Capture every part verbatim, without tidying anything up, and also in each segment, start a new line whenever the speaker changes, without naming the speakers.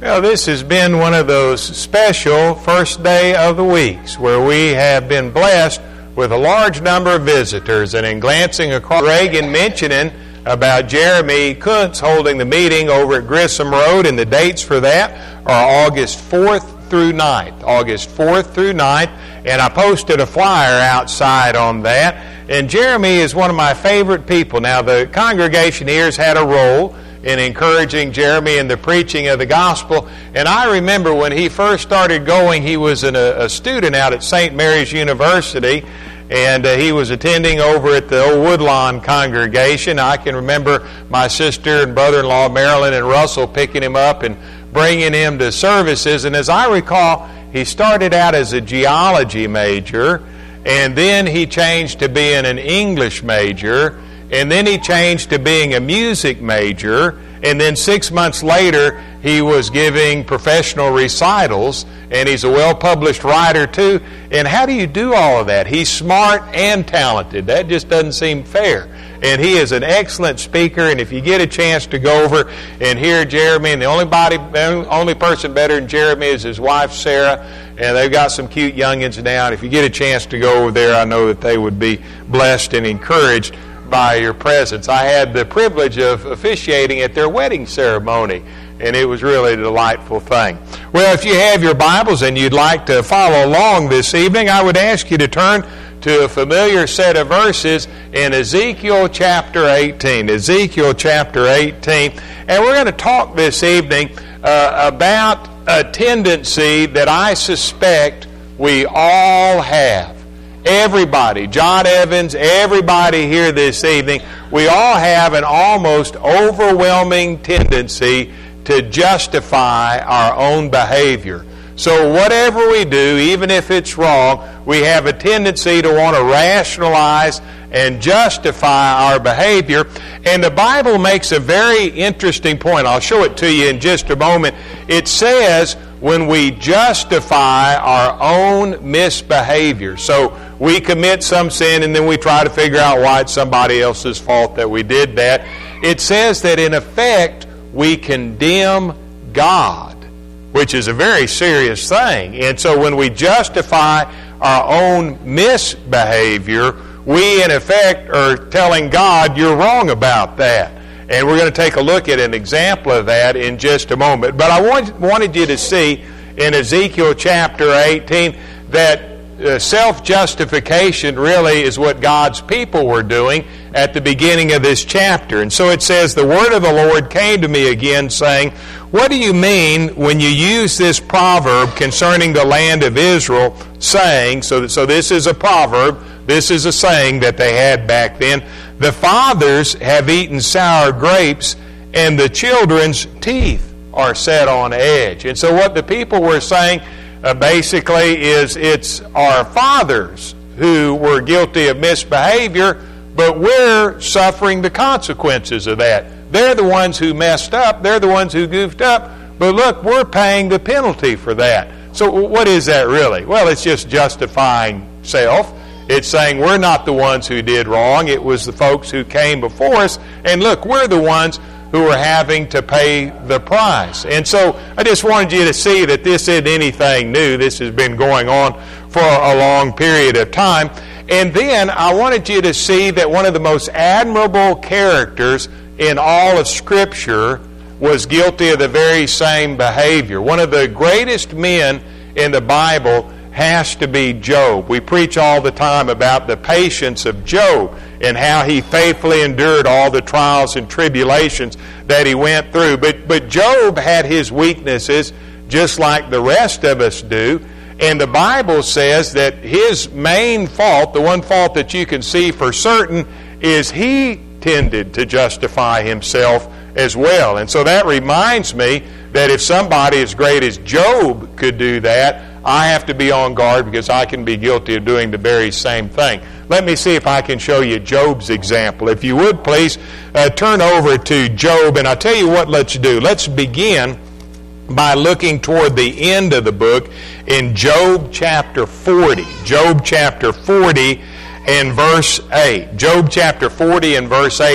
Well, this has been one of those special first day of the weeks where we have been blessed with a large number of visitors. And in glancing across, Reagan mentioning about Jeremy Kuntz holding the meeting over at Grissom Road, and the dates for that are August fourth through ninth. August fourth through ninth. And I posted a flyer outside on that. And Jeremy is one of my favorite people. Now, the congregation here has had a role in encouraging Jeremy in the preaching of the gospel. And I remember when he first started going, he was an, a, a student out at Saint Mary's University, and uh, he was attending over at the old Woodlawn congregation. I can remember my sister and brother-in-law, Marilyn and Russell, picking him up and bringing him to services. And as I recall, he started out as a geology major, and then he changed to being an English major, and then he changed to being a music major, and then six months later he was giving professional recitals, and he's a well-published writer too. And how do you do all of that? He's smart and talented. That just doesn't seem fair. And he is an excellent speaker, and if you get a chance to go over and hear Jeremy, and the only body, only person better than Jeremy is his wife Sarah, and they've got some cute youngins now, and if you get a chance to go over there, I know that they would be blessed and encouraged by your presence. I had the privilege of officiating at their wedding ceremony, and it was really a delightful thing. Well, if you have your Bibles and you'd like to follow along this evening, I would ask you to turn to a familiar set of verses in Ezekiel chapter eighteen. Ezekiel chapter eighteen. And we're going to talk this evening uh, about a tendency that I suspect we all have. Everybody, John Evans, everybody here this evening, we all have an almost overwhelming tendency to justify our own behavior. So whatever we do, even if it's wrong, we have a tendency to want to rationalize and justify our behavior. And the Bible makes a very interesting point. I'll show it to you in just a moment. It says when we justify our own misbehavior. So we commit some sin and then we try to figure out why it's somebody else's fault that we did that. It says that in effect we condemn God, which is a very serious thing. And so when we justify our own misbehavior, we in effect are telling God, you're wrong about that. And we're going to take a look at an example of that in just a moment. But I want, wanted you to see in Ezekiel chapter eighteen that uh, self-justification really is what God's people were doing at the beginning of this chapter. And so it says, the word of the Lord came to me again, saying, what do you mean when you use this proverb concerning the land of Israel, saying, so, so this is a proverb, this is a saying that they had back then, the fathers have eaten sour grapes, and the children's teeth are set on edge. And so what the people were saying uh, basically is it's our fathers who were guilty of misbehavior, but we're suffering the consequences of that. They're the ones who messed up. They're the ones who goofed up. But look, we're paying the penalty for that. So what is that really? Well, it's just justifying self. It's saying we're not the ones who did wrong. It was the folks who came before us. And look, we're the ones who are having to pay the price. And so I just wanted you to see that this isn't anything new. This has been going on for a long period of time. And then I wanted you to see that one of the most admirable characters in all of Scripture was guilty of the very same behavior. One of the greatest men in the Bible has to be Job. We preach all the time about the patience of Job and how he faithfully endured all the trials and tribulations that he went through. But, but Job had his weaknesses just like the rest of us do. And the Bible says that his main fault, the one fault that you can see for certain, is he tended to justify himself as well. And so that reminds me that if somebody as great as Job could do that, I have to be on guard because I can be guilty of doing the very same thing. Let me see if I can show you Job's example. If you would, please uh, turn over to Job. And I'll tell you what let's do. Let's begin by looking toward the end of the book in Job chapter forty. Job chapter forty and verse eight. Job chapter forty and verse eight.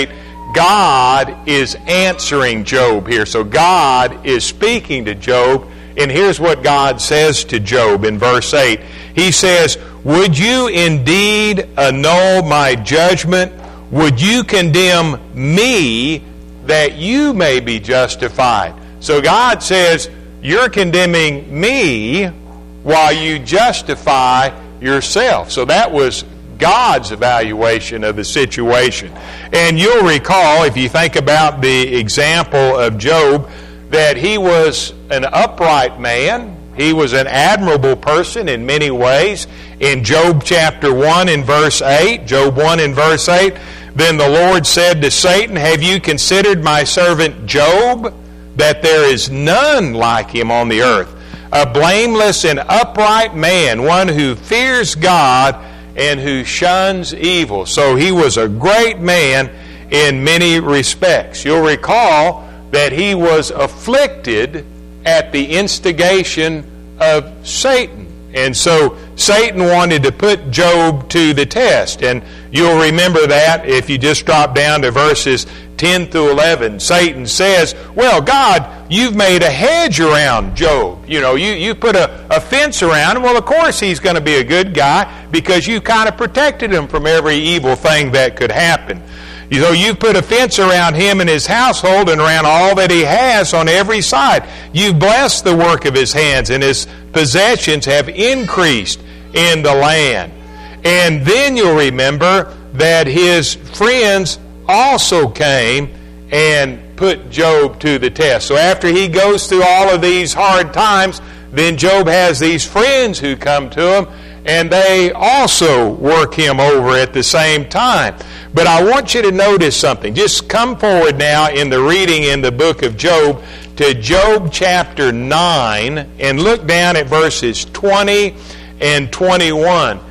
God is answering Job here. So God is speaking to Job, and here's what God says to Job in verse eight. He says, "Would you indeed annul my judgment? Would you condemn me that you may be justified?" So God says, you're condemning me while you justify yourself. So that was God's evaluation of the situation. And you'll recall, if you think about the example of Job, that he was an upright man. He was an admirable person in many ways. In Job chapter one and verse eight, Job one and verse eight, "Then the Lord said to Satan, Have you considered my servant Job, that there is none like him on the earth, a blameless and upright man, one who fears God and who shuns evil." So he was a great man in many respects. You'll recall that he was afflicted at the instigation of Satan. And so Satan wanted to put Job to the test. And you'll remember that if you just drop down to verses ten through eleven. Satan says, "Well, God, you've made a hedge around Job. You know, you, you put a, a fence around him. Well, of course he's going to be a good guy because you kind of protected him from every evil thing that could happen. You know, you've put a fence around him and his household and around all that he has on every side. You've blessed the work of his hands, and his possessions have increased in the land." And then you'll remember that his friends also came and put Job to the test. So after he goes through all of these hard times, then Job has these friends who come to him, and they also work him over at the same time. But I want you to notice something. Just come forward now in the reading in the book of Job to Job chapter nine and look down at verses twenty and twenty-one.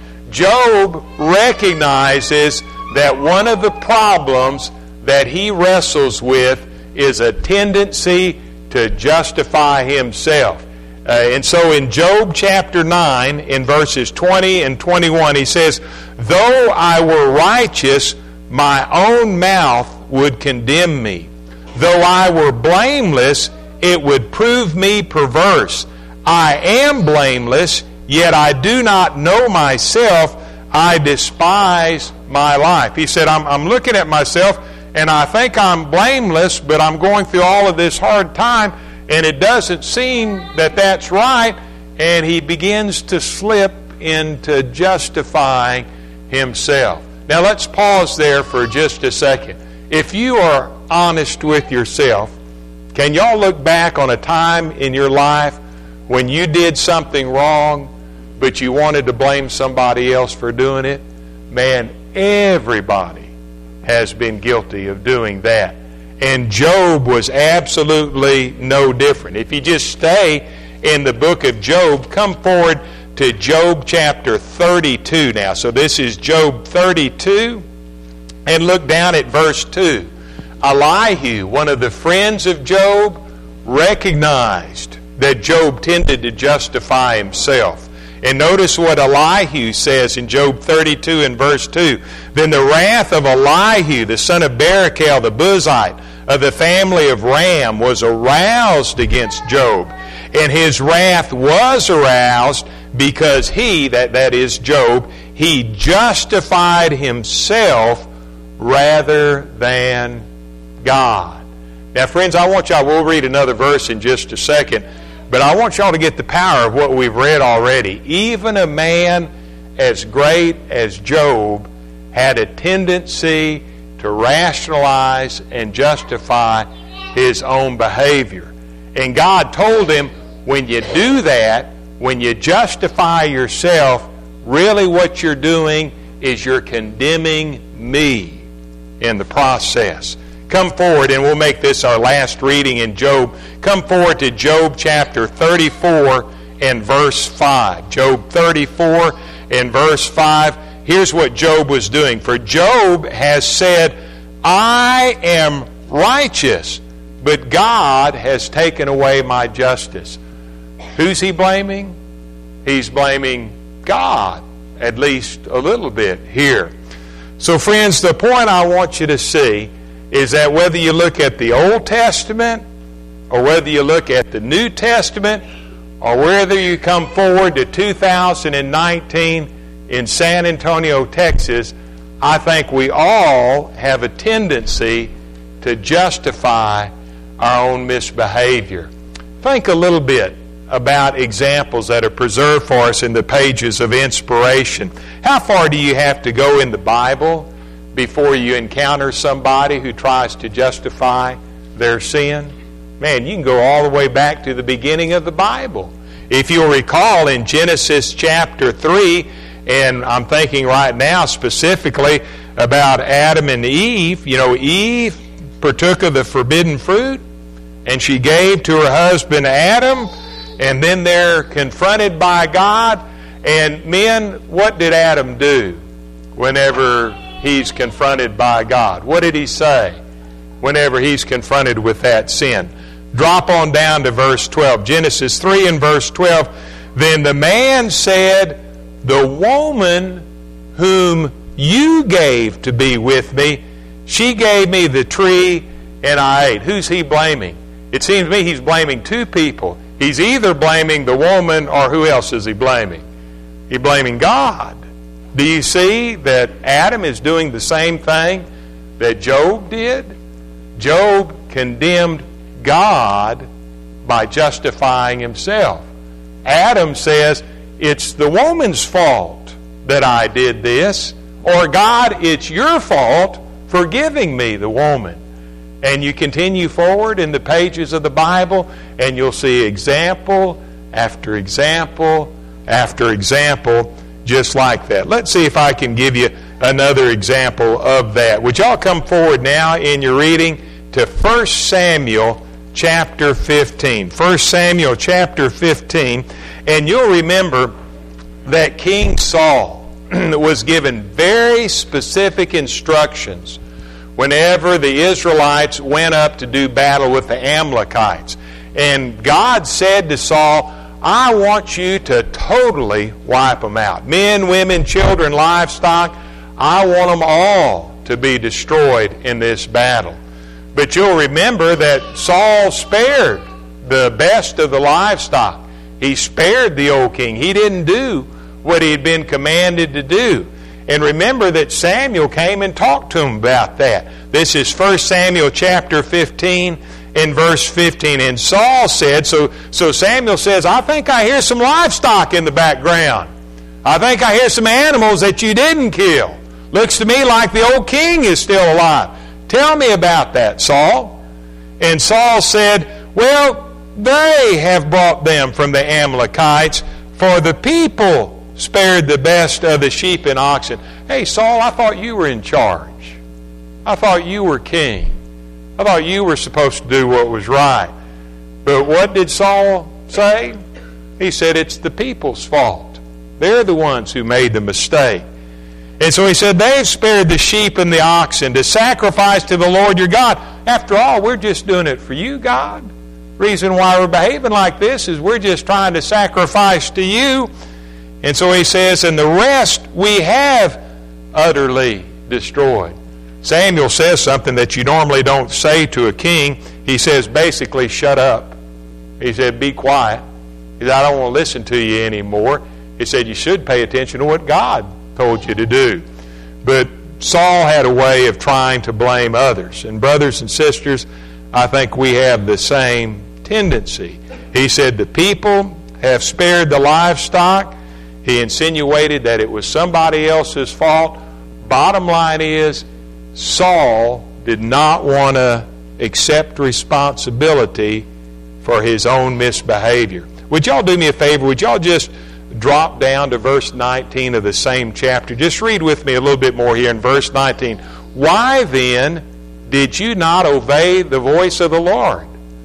Job recognizes that one of the problems that he wrestles with is a tendency to justify himself. Uh, and so in Job chapter nine, in verses twenty and twenty-one, he says, "Though I were righteous, my own mouth would condemn me. Though I were blameless, it would prove me perverse. I am blameless, yet I do not know myself. I despise my life." He said, I'm, I'm looking at myself, and I think I'm blameless, but I'm going through all of this hard time, and it doesn't seem that that's right. And he begins to slip into justifying himself. Now let's pause there for just a second. If you are honest with yourself, can y'all look back on a time in your life when you did something wrong, but you wanted to blame somebody else for doing it? Man, everybody has been guilty of doing that. And Job was absolutely no different. If you just stay in the book of Job, come forward to Job chapter thirty-two now. So this is Job thirty-two, and look down at verse two. Elihu, one of the friends of Job, recognized that Job tended to justify himself. And notice what Elihu says in Job thirty-two and verse two. "Then the wrath of Elihu, the son of Barachel, the Buzite, of the family of Ram, was aroused against Job. And his wrath was aroused because he," that, that is Job, "he justified himself rather than God." Now, friends, I want y'all, we'll read another verse in just a second, but I want y'all to get the power of what we've read already. Even a man as great as Job had a tendency to rationalize and justify his own behavior. And God told him, when you do that, when you justify yourself, really what you're doing is you're condemning me in the process. Come forward, and we'll make this our last reading in Job. Come forward to Job chapter thirty-four and verse five. Job thirty-four and verse five. Here's what Job was doing. "For Job has said, I am righteous, but God has taken away my justice." Who's he blaming? He's blaming God, at least a little bit here. So friends, the point I want you to see is that whether you look at the Old Testament or whether you look at the New Testament or whether you come forward to two thousand nineteen in San Antonio, Texas, I think we all have a tendency to justify our own misbehavior. Think a little bit about examples that are preserved for us in the pages of inspiration. How far do you have to go in the Bible before you encounter somebody who tries to justify their sin? Man, you can go all the way back to the beginning of the Bible. If you'll recall in Genesis chapter three, and I'm thinking right now specifically about Adam and Eve. You know, Eve partook of the forbidden fruit, and she gave to her husband Adam, and then they're confronted by God. And men, what did Adam do whenever he's confronted by God? What did he say whenever he's confronted with that sin? Drop on down to verse twelve. Genesis three and verse twelve. Then the man said, the woman whom you gave to be with me, she gave me the tree and I ate. Who's he blaming? It seems to me he's blaming two people. He's either blaming the woman, or who else is he blaming? He's blaming God. Do you see that Adam is doing the same thing that Job did? Job condemned God by justifying himself. Adam says, it's the woman's fault that I did this, or God, it's your fault for giving me the woman. And you continue forward in the pages of the Bible, and you'll see example after example after example just like that. Let's see if I can give you another example of that. Would y'all come forward now in your reading to First Samuel chapter fifteen. First Samuel chapter fifteen. And you'll remember that King Saul was given very specific instructions whenever the Israelites went up to do battle with the Amalekites. And God said to Saul, I want you to totally wipe them out. Men, women, children, livestock, I want them all to be destroyed in this battle. But you'll remember that Saul spared the best of the livestock. He spared the old king. He didn't do what he had been commanded to do. And remember that Samuel came and talked to him about that. This is First Samuel chapter fifteen and verse fifteen. And Saul said, so, so Samuel says, I think I hear some livestock in the background. I think I hear some animals that you didn't kill. Looks to me like the old king is still alive. Tell me about that, Saul. And Saul said, well, they have brought them from the Amalekites, for the people spared the best of the sheep and oxen. Hey, Saul, I thought you were in charge. I thought you were king. I thought you were supposed to do what was right. But what did Saul say? He said it's the people's fault. They're the ones who made the mistake. And so he said, they've spared the sheep and the oxen to sacrifice to the Lord your God. After all, we're just doing it for you, God. Reason why we're behaving like this is we're just trying to sacrifice to you. And so he says, and the rest we have utterly destroyed. Samuel says something that you normally don't say to a king. He says, basically, shut up. He said, be quiet. He said, I don't want to listen to you anymore. He said, you should pay attention to what God told you to do. But Saul had a way of trying to blame others. And brothers and sisters, I think we have the same tendency. He said the people have spared the livestock. He insinuated that it was somebody else's fault. Bottom line is, Saul did not want to accept responsibility for his own misbehavior. Would y'all do me a favor? Would y'all just drop down to verse nineteen of the same chapter? Just read with me a little bit more here in verse nineteen. Why then did you not obey the voice of the Lord?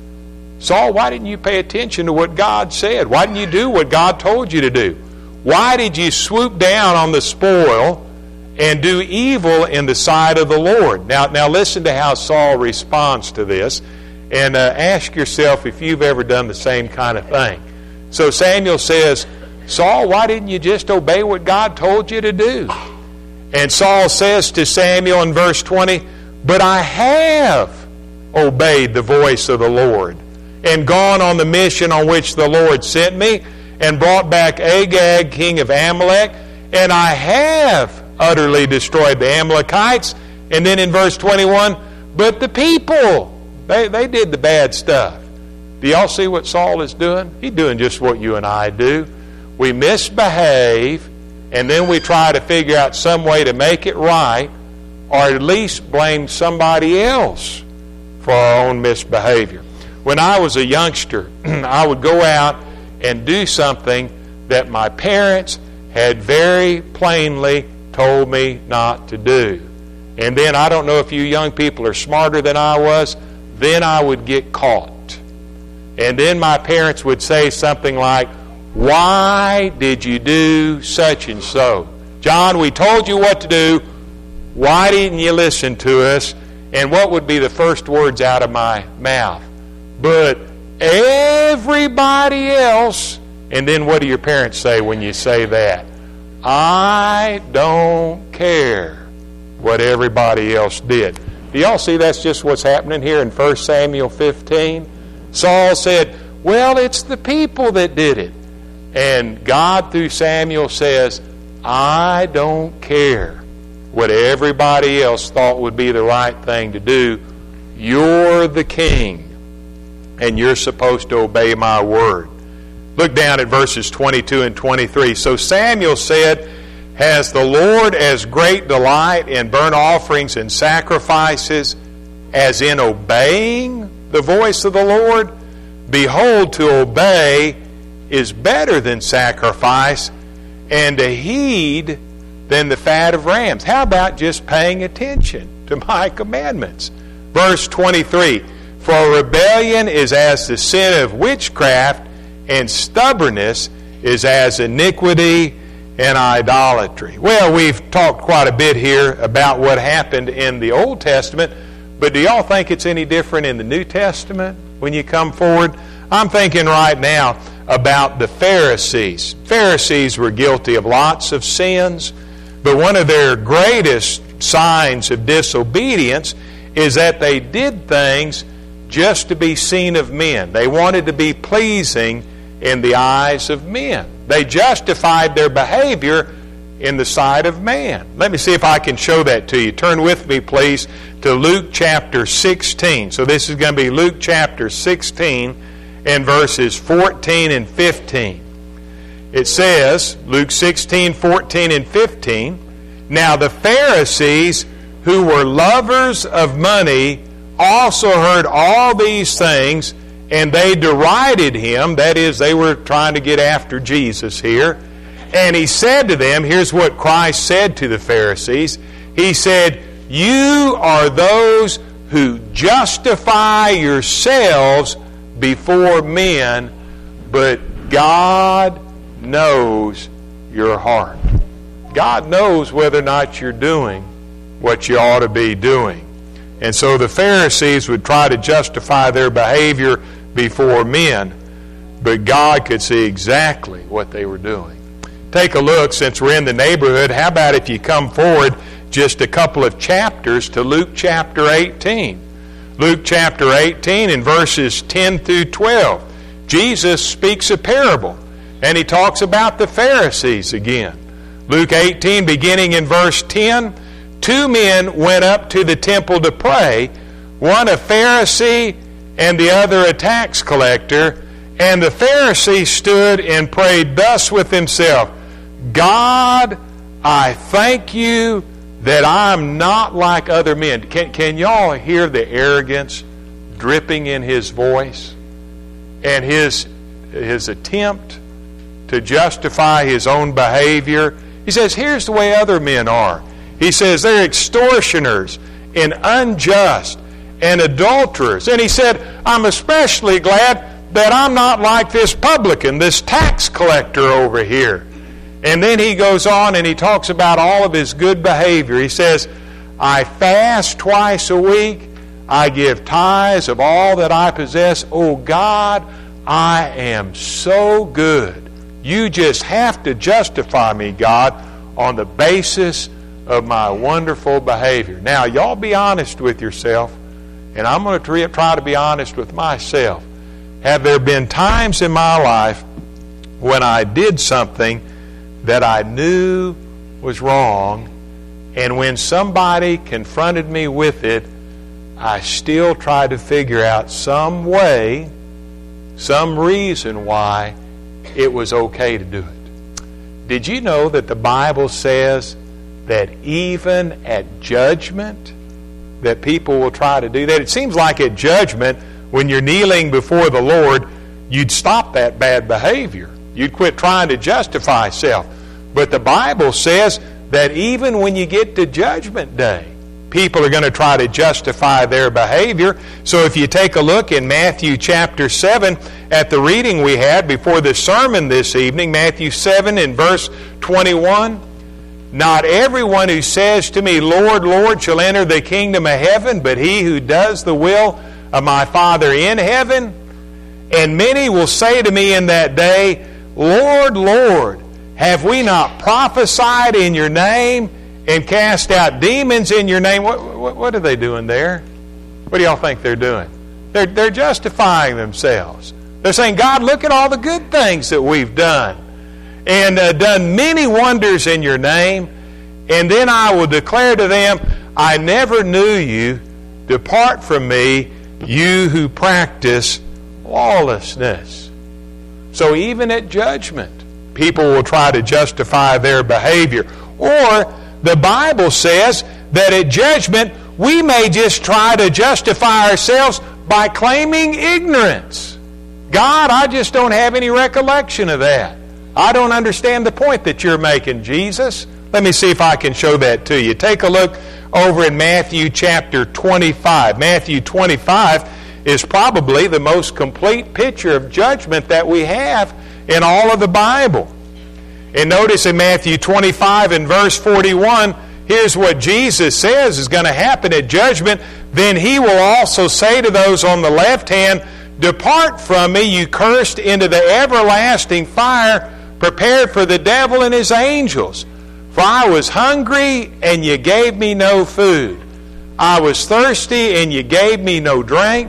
Saul, why didn't you pay attention to what God said? Why didn't you do what God told you to do? Why did you swoop down on the spoil and do evil in the sight of the Lord? Now, now listen to how Saul responds to this, and uh, ask yourself if you've ever done the same kind of thing. So Samuel says, Saul, why didn't you just obey what God told you to do? And Saul says to Samuel in verse twenty, But I have obeyed the voice of the Lord and gone on the mission on which the Lord sent me and brought back Agag, king of Amalek, and I have utterly destroyed the Amalekites. And then in verse twenty-one, but the people, they, they did the bad stuff. Do y'all see what Saul is doing? He's doing just what you and I do. We misbehave, and then we try to figure out some way to make it right, or at least blame somebody else for our own misbehavior. When I was a youngster, I would go out and do something that my parents had very plainly told me not to do. And then, I don't know if you young people are smarter than I was, then I would get caught. And then my parents would say something like, why did you do such and so? John, we told you what to do. Why didn't you listen to us? And what would be the first words out of my mouth? But everybody else. And then what do your parents say when you say that? I don't care what everybody else did. Do y'all see that's just what's happening here in First Samuel fifteen? Saul said, well, it's the people that did it. And God through Samuel says, I don't care what everybody else thought would be the right thing to do. You're the king, and you're supposed to obey my word. Look down at verses twenty-two and twenty-three. So Samuel said, has the Lord as great delight in burnt offerings and sacrifices as in obeying the voice of the Lord? Behold, to obey is better than sacrifice, and to heed than the fat of rams. How about just paying attention to my commandments? Verse twenty-three, for rebellion is as the sin of witchcraft, and stubbornness is as iniquity and idolatry. Well, we've talked quite a bit here about what happened in the Old Testament, but do y'all think it's any different in the New Testament when you come forward? I'm thinking right now about the Pharisees. Pharisees were guilty of lots of sins, but one of their greatest signs of disobedience is that they did things just to be seen of men. They wanted to be pleasing in the eyes of men. They justified their behavior in the sight of man. Let me see if I can show that to you. Turn with me, please, to Luke chapter sixteen. So this is going to be Luke chapter sixteen and verses fourteen and fifteen. It says, Luke sixteen, fourteen and fifteen, now the Pharisees, who were lovers of money, also heard all these things, and they derided him. That is, they were trying to get after Jesus here. And he said to them, here's what Christ said to the Pharisees. He said, you are those who justify yourselves before men, but God knows your heart. God knows whether or not you're doing what you ought to be doing. And so the Pharisees would try to justify their behavior before men, but God could see exactly what they were doing. Take a look, since we're in the neighborhood, how about if you come forward just a couple of chapters to Luke chapter eighteen. Luke chapter eighteen in verses ten through twelve. Jesus speaks a parable, and he talks about the Pharisees again. Luke eighteen, beginning in verse ten, two men went up to the temple to pray, one a Pharisee and the other a tax collector. And the Pharisee stood and prayed thus with himself, God, I thank you that I'm not like other men. Can, can y'all hear the arrogance dripping in his voice? And his, his attempt to justify his own behavior. He says, here's the way other men are. He says they're extortioners and unjust and adulterers. And he said, I'm especially glad that I'm not like this publican, this tax collector over here. And then he goes on and he talks about all of his good behavior. He says, I fast twice a week. I give tithes of all that I possess. Oh God, I am so good. You just have to justify me, God, on the basis of my wonderful behavior. Now, y'all be honest with yourself, and I'm going to try to be honest with myself. Have there been times in my life when I did something that I knew was wrong, and when somebody confronted me with it, I still tried to figure out some way, some reason why it was okay to do it? Did you know that the Bible says that even at judgment, that people will try to do that? It seems like at judgment, when you're kneeling before the Lord, you'd stop that bad behavior. You'd quit trying to justify self. But the Bible says that even when you get to Judgment Day, people are going to try to justify their behavior. So if you take a look in Matthew chapter seven at the reading we had before the sermon this evening, Matthew seven in verse twenty-one, "Not everyone who says to me, 'Lord, Lord,' shall enter the kingdom of heaven, but he who does the will of my Father in heaven. And many will say to me in that day, 'Lord, Lord, have we not prophesied in your name and cast out demons in your name?'" What, what, what are they doing there? What do y'all think they're doing? They're, they're justifying themselves. They're saying, "God, look at all the good things that we've done, and uh, done many wonders in your name. And then I will declare to them, 'I never knew you. Depart from me, you who practice lawlessness.'" So even at judgment, people will try to justify their behavior. Or the Bible says that at judgment, we may just try to justify ourselves by claiming ignorance. "God, I just don't have any recollection of that. I don't understand the point that you're making, Jesus." Let me see if I can show that to you. Take a look over in Matthew chapter twenty-five. Matthew twenty-five is probably the most complete picture of judgment that we have in all of the Bible. And notice in Matthew twenty-five and verse forty-one, here's what Jesus says is going to happen at judgment. "Then he will also say to those on the left hand, 'Depart from me, you cursed, into the everlasting fire prepared for the devil and his angels. For I was hungry, and you gave me no food. I was thirsty, and you gave me no drink.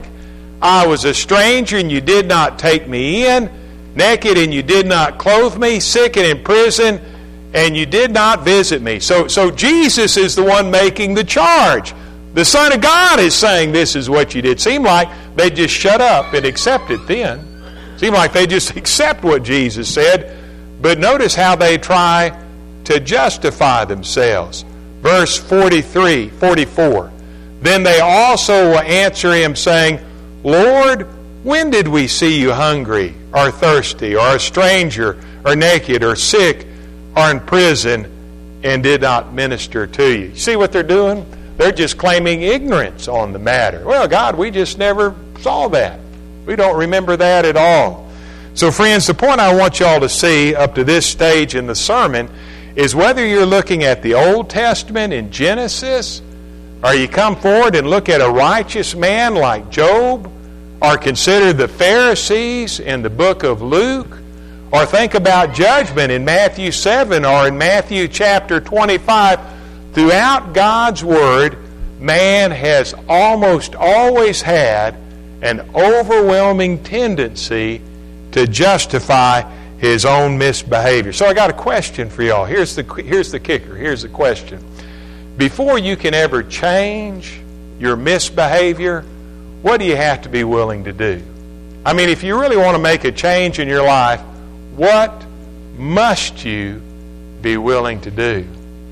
I was a stranger, and you did not take me in. Naked, and you did not clothe me. Sick and in prison, and you did not visit me.'" So, so Jesus is the one making the charge. The Son of God is saying, "This is what you did." Seemed like they just shut up and accept it then. Seemed like they just accept what Jesus said. But notice how they try to justify themselves. Verse forty-three, forty-four. "Then they also will answer him, saying, 'Lord, when did we see you hungry, or thirsty, or a stranger, or naked, or sick, or in prison, and did not minister to you?'" You see what they're doing? They're just claiming ignorance on the matter. "Well, God, we just never saw that. We don't remember that at all." So, friends, the point I want y'all to see up to this stage in the sermon is whether you're looking at the Old Testament in Genesis, or you come forward and look at a righteous man like Job, or consider the Pharisees in the book of Luke, or think about judgment in Matthew seven or in Matthew chapter twenty-five, throughout God's Word, man has almost always had an overwhelming tendency to justify his own misbehavior. So I got a question for y'all. Here's the, here's the kicker. Here's the question. Before you can ever change your misbehavior, what do you have to be willing to do? I mean, if you really want to make a change in your life, what must you be willing to do?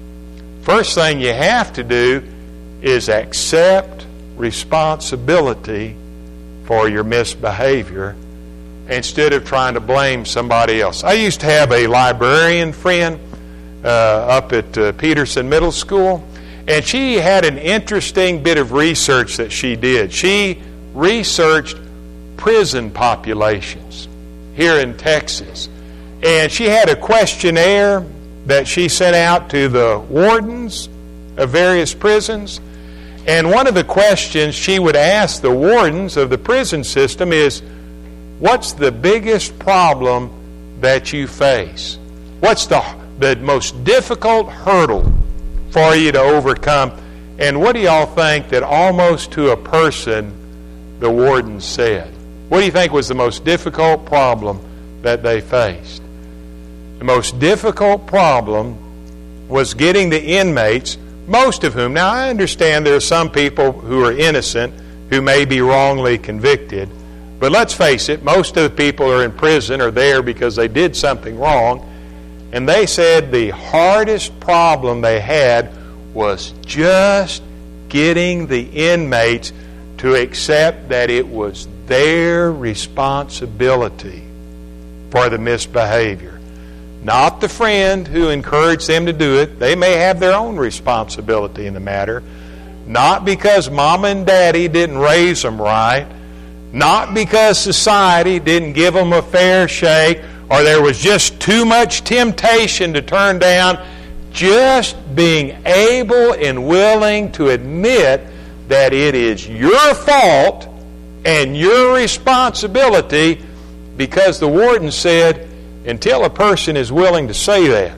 First thing you have to do is accept responsibility for your misbehavior instead of trying to blame somebody else. I used to have a librarian friend uh, up at uh, Peterson Middle School, and she had an interesting bit of research that she did. She researched prison populations here in Texas, and she had a questionnaire that she sent out to the wardens of various prisons. And one of the questions she would ask the wardens of the prison system is, what's the biggest problem that you face? What's the, the most difficult hurdle for you to overcome. And what do y'all think that almost to a person the warden said? What do you think was the most difficult problem that they faced? The most difficult problem was getting the inmates, most of whom, now I understand there are some people who are innocent who may be wrongly convicted, but let's face it, most of the people who are in prison are there because they did something wrong, and they said the hardest problem they had was just getting the inmates to accept that it was their responsibility for the misbehavior. Not the friend who encouraged them to do it. They may have their own responsibility in the matter. Not because mama and daddy didn't raise them right. Not because society didn't give them a fair shake, or there was just too much temptation to turn down. Just being able and willing to admit that it is your fault and your responsibility, because the warden said, until a person is willing to say that,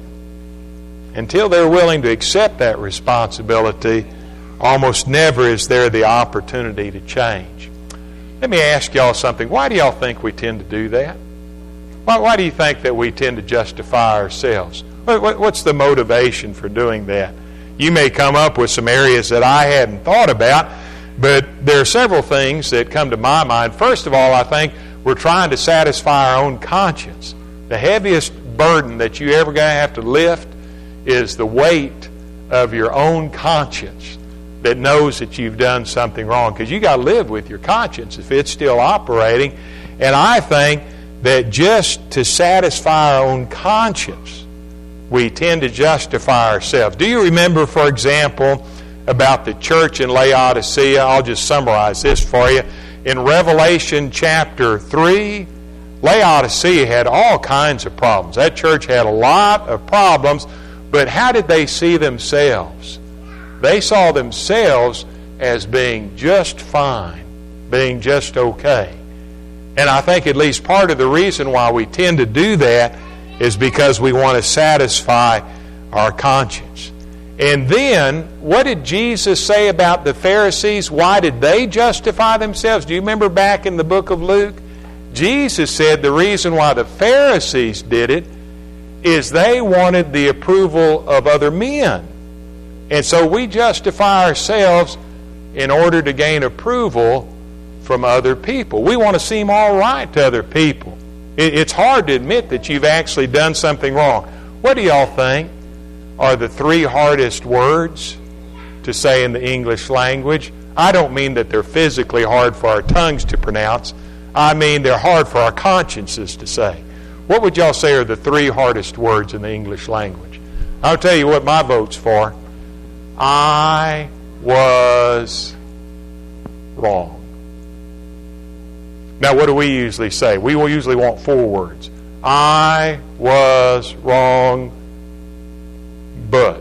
until they're willing to accept that responsibility, almost never is there the opportunity to change. Let me ask y'all something. Why do y'all think we tend to do that? Why, why do you think that we tend to justify ourselves? What, what, what's the motivation for doing that? You may come up with some areas that I hadn't thought about, but there are several things that come to my mind. First of all, I think we're trying to satisfy our own conscience. The heaviest burden that you ever going to have to lift is the weight of your own conscience that knows that you've done something wrong, because you got to live with your conscience if it's still operating. And I think that just to satisfy our own conscience, we tend to justify ourselves. Do you remember, for example, about the church in Laodicea? I'll just summarize this for you. In Revelation chapter three, Laodicea had all kinds of problems. That church had a lot of problems, but how did they see themselves? They saw themselves as being just fine, being just okay. And I think at least part of the reason why we tend to do that is because we want to satisfy our conscience. And then, what did Jesus say about the Pharisees? Why did they justify themselves? Do you remember back in the book of Luke? Jesus said the reason why the Pharisees did it is they wanted the approval of other men. And so we justify ourselves in order to gain approval from other people. We want to seem all right to other people. It's hard to admit that you've actually done something wrong. What do y'all think are the three hardest words to say in the English language? I don't mean that they're physically hard for our tongues to pronounce. I mean they're hard for our consciences to say. What would y'all say are the three hardest words in the English language? I'll tell you what my vote's for. I was wrong. Now, what do we usually say? We will usually want four words. I was wrong, but.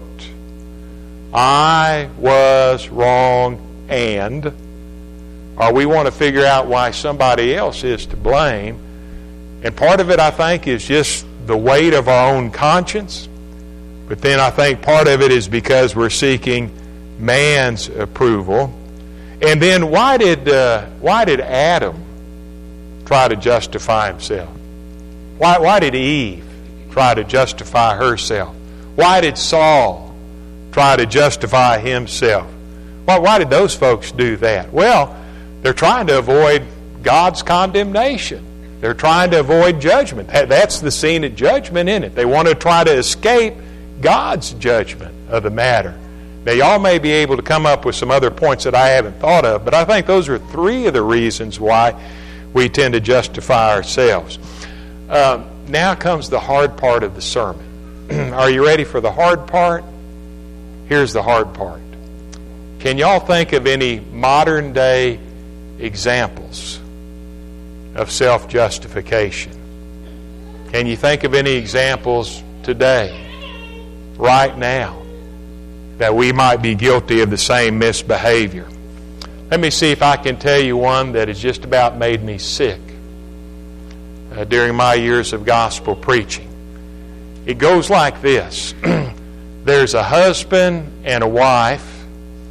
I was wrong, and. Or we want to figure out why somebody else is to blame. And part of it, I think, is just the weight of our own conscience. But then I think part of it is because we're seeking man's approval. And then why did uh, why did Adam try to justify himself? Why, why did Eve try to justify herself? Why did Saul try to justify himself? Why, why did those folks do that? Well, they're trying to avoid God's condemnation. They're trying to avoid judgment. That's the scene of judgment, isn't it? They want to try to escape God's judgment of the matter. Now, y'all may be able to come up with some other points that I haven't thought of, but I think those are three of the reasons why we tend to justify ourselves. Um, now comes the hard part of the sermon. Are you ready for the hard part? Here's the hard part. Can y'all think of any modern day examples of self-justification? Can you think of any examples today, right now, that we might be guilty of the same misbehavior? Let me see if I can tell you one that has just about made me sick uh, during my years of gospel preaching. It goes like this. there's a husband and a wife,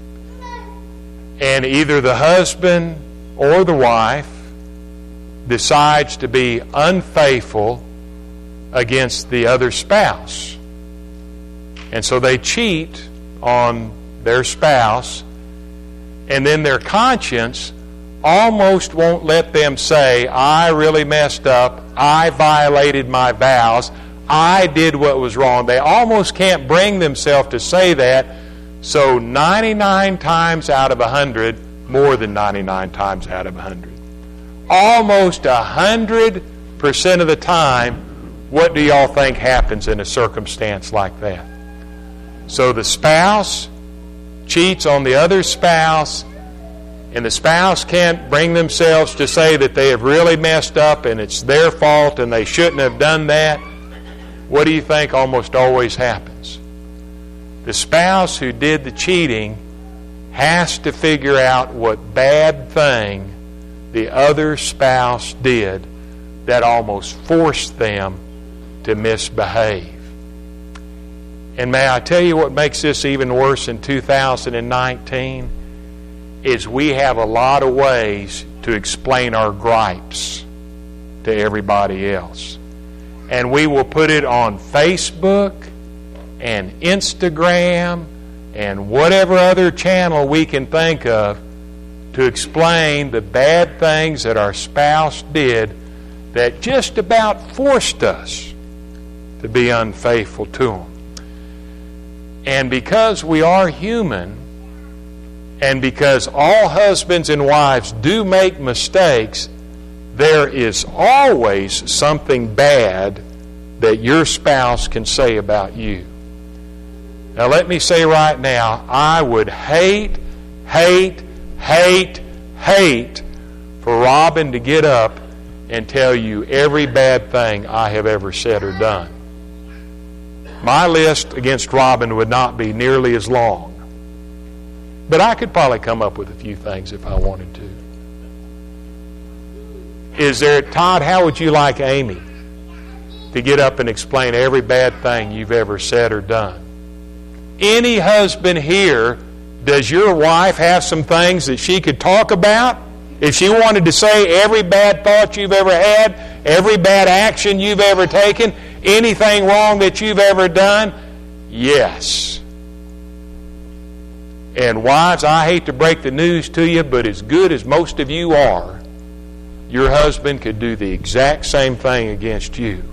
and either the husband or the wife decides to be unfaithful against the other spouse. And so they cheat on their spouse, and then their conscience almost won't let them say, I really messed up, I violated my vows, I did what was wrong. They almost can't bring themselves to say that. So ninety-nine times out of one hundred, more than ninety-nine times out of one hundred, almost one hundred percent of the time, what do y'all think happens in a circumstance like that? So the spouse cheats on the other spouse, and the spouse can't bring themselves to say that they have really messed up and it's their fault and they shouldn't have done that. What do you think almost always happens? The spouse who did the cheating has to figure out what bad thing the other spouse did that almost forced them to misbehave. And may I tell you what makes this even worse in two thousand nineteen? Is we have a lot of ways to explain our gripes to everybody else. And we will put it on Facebook and Instagram and whatever other channel we can think of to explain the bad things that our spouse did that just about forced us to be unfaithful to them. And because we are human, and because all husbands and wives do make mistakes, there is always something bad that your spouse can say about you. Now let me say right now, I would hate, hate, hate, hate for Robin to get up and tell you every bad thing I have ever said or done. My list against Robin would not be nearly as long. But I could probably come up with a few things if I wanted to. Is there, Todd, how would you like Amy to get up and explain every bad thing you've ever said or done? Any husband here, does your wife have some things that she could talk about? If she wanted to say every bad thought you've ever had, every bad action you've ever taken, anything wrong that you've ever done, yes. And wives, I hate to break the news to you, but as good as most of you are, your husband could do the exact same thing against you.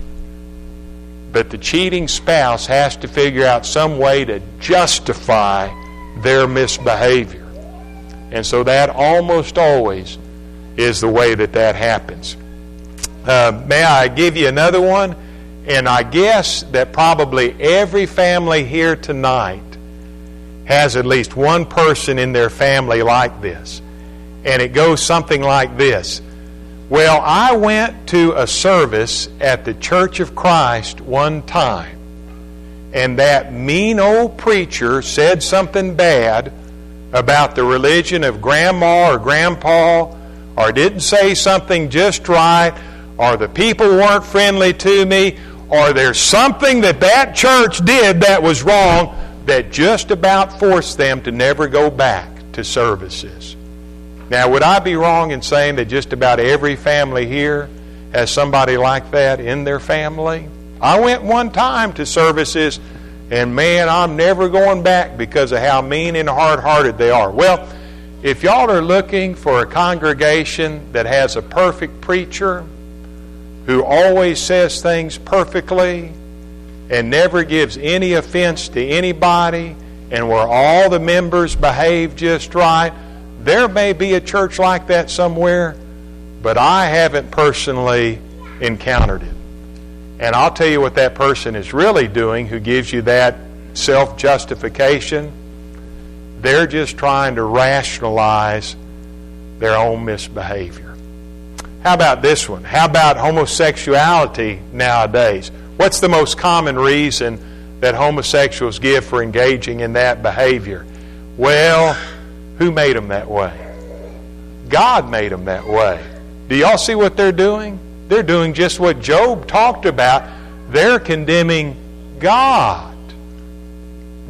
But the cheating spouse has to figure out some way to justify their misbehavior. And so that almost always is the way that that happens. Uh, may I give you another one? And I guess that probably every family here tonight has at least one person in their family like this. And it goes something like this. Well, I went to a service at the Church of Christ one time, and that mean old preacher said something bad about the religion of grandma or grandpa, or didn't say something just right, or the people weren't friendly to me, or there's something that that church did that was wrong that just about forced them to never go back to services. Now, would I be wrong in saying that just about every family here has somebody like that in their family? I went one time to services, and man, I'm never going back because of how mean and hard-hearted they are. Well, if y'all are looking for a congregation that has a perfect preacher who always says things perfectly and never gives any offense to anybody, and where all the members behave just right, there may be a church like that somewhere, but I haven't personally encountered it. And I'll tell you what that person is really doing who gives you that self-justification. They're just trying to rationalize their own misbehavior. How about this one? How about homosexuality nowadays? What's the most common reason that homosexuals give for engaging in that behavior? Well, who made them that way? God made them that way. Do y'all see what they're doing? They're doing just what Job talked about. They're condemning God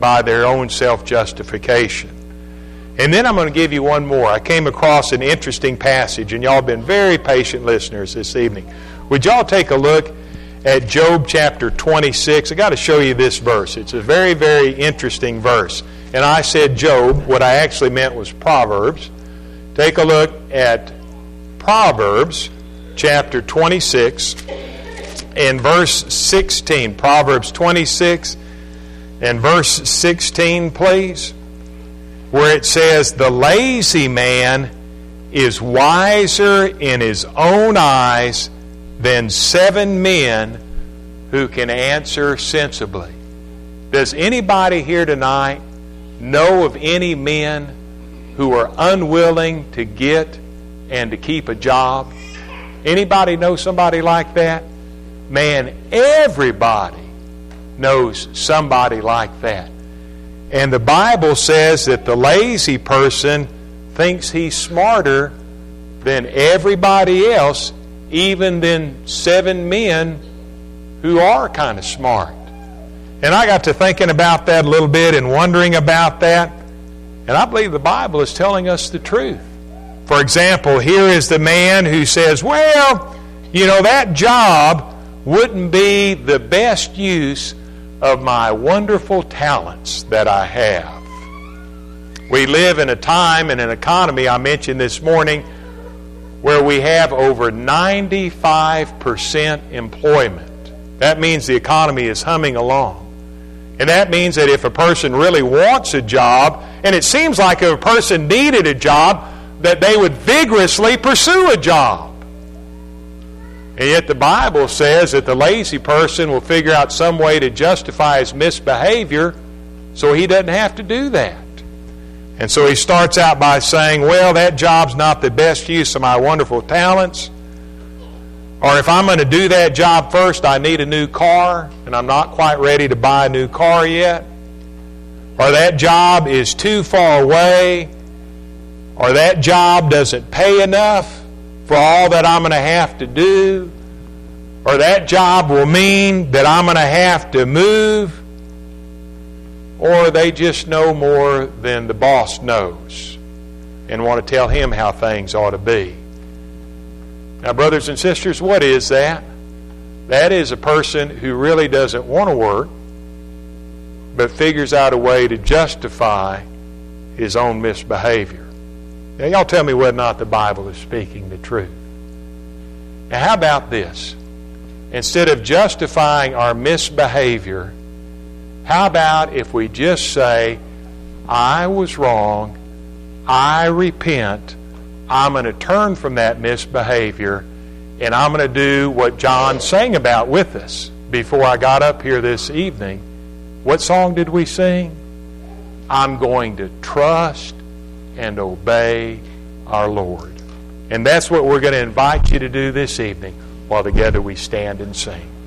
by their own self-justification. And then I'm going to give you one more. I came across an interesting passage, and y'all have been very patient listeners this evening. Would y'all take a look at Job chapter twenty-six? I got to show you this verse. It's a very, very interesting verse. And I said Job. What I actually meant was Proverbs. Take a look at Proverbs chapter twenty-six and verse sixteen. Proverbs twenty-six and verse sixteen, please. Where it says, "The lazy man is wiser in his own eyes than seven men who can answer sensibly." Does anybody here tonight know of any men who are unwilling to get and to keep a job? Anybody know somebody like that? Man, everybody knows somebody like that. And the Bible says that the lazy person thinks he's smarter than everybody else, even than seven men who are kind of smart. And I got to thinking about that a little bit and wondering about that. And I believe the Bible is telling us the truth. For example, here is the man who says, well, you know, that job wouldn't be the best use of my wonderful talents that I have. We live in a time and an economy, I mentioned this morning, where we have over ninety-five percent employment. That means the economy is humming along. And that means that if a person really wants a job, and it seems like if a person needed a job, that they would vigorously pursue a job. And yet the Bible says that the lazy person will figure out some way to justify his misbehavior so he doesn't have to do that. And so he starts out by saying, well, that job's not the best use of my wonderful talents. Or if I'm going to do that job first, I need a new car, and I'm not quite ready to buy a new car yet. Or that job is too far away. Or that job doesn't pay enough for all that I'm going to have to do. Or that job will mean that I'm going to have to move. Or they just know more than the boss knows and want to tell him how things ought to be. Now, brothers and sisters, what is that? That is a person who really doesn't want to work, but figures out a way to justify his own misbehavior. Now, y'all tell me whether or not the Bible is speaking the truth. Now, how about this? Instead of justifying our misbehavior, how about if we just say, I was wrong, I repent, I'm going to turn from that misbehavior, and I'm going to do what John sang about with us before I got up here this evening. What song did we sing? I'm going to trust and obey our Lord. And that's what we're going to invite you to do this evening while together we stand and sing.